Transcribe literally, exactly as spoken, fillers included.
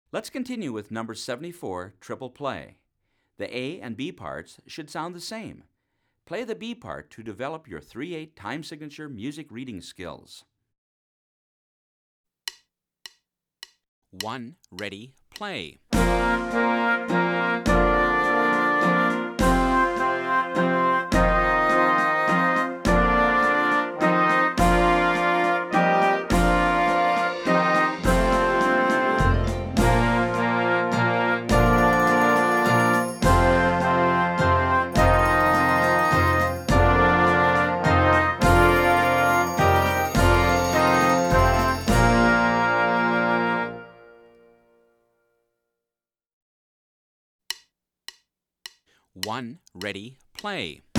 Let's continue with number seventy-four, triple play. The A and B parts should sound the same. Play the B part to develop your three eight time signature music reading skills. One, ready, play. One, ready, play.